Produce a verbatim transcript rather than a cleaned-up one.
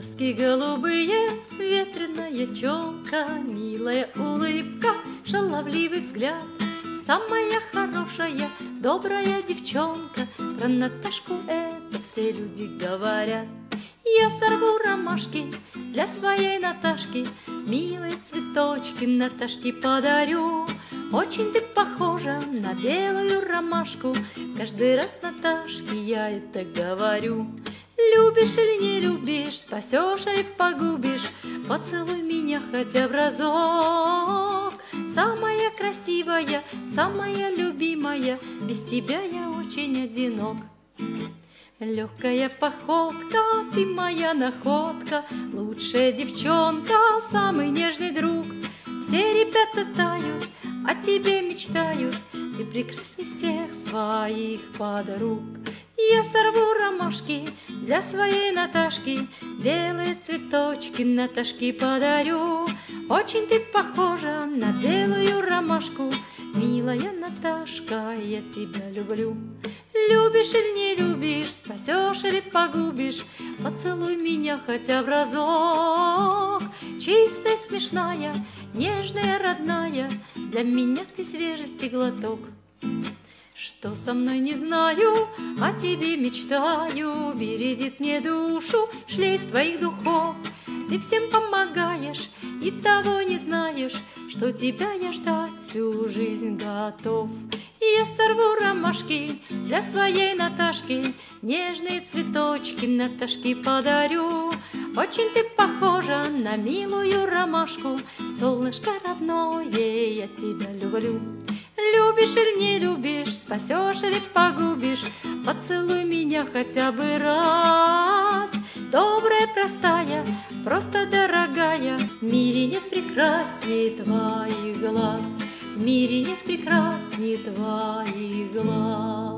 Глазки голубые, ветреная челка, милая улыбка, шаловливый взгляд. Самая хорошая, добрая девчонка, про Наташку это все люди говорят. Я сорву ромашки для своей Наташки, милые цветочки Наташке подарю. Очень ты похожа на белую ромашку, каждый раз Наташке я это говорю. Любишь или не любишь, спасешь или погубишь, поцелуй меня хотя бы разок. Самая красивая, самая любимая, без тебя я очень одинок. Легкая походка, ты моя находка, лучшая девчонка, самый нежный друг. Все ребята тают, о тебе мечтают, ты прекрасней всех своих подруг. Я сорву ромашки для своей Наташки, белые цветочки Наташке подарю. Очень ты похожа на белую ромашку, милая Наташка, я тебя люблю. Любишь или не любишь, спасешь или погубишь, поцелуй меня хотя бы разок. Чистая, смешная, нежная, родная, для меня ты свежести глоток. Что со мной не знаю, о тебе мечтаю, бередит мне душу шлейф твоих духов. Ты всем помогаешь и того не знаешь, что тебя я ждать всю жизнь готов. Я сорву ромашки для своей Наташки, нежные цветочки Наташке подарю. Очень ты похожа на милую ромашку, солнышко родное, я тебя люблю. Любишь или не любишь, спасешь или погубишь, поцелуй меня хотя бы раз. Добрая, простая, просто дорогая, в мире нет прекрасней твоих глаз, в мире нет прекрасней твоих глаз.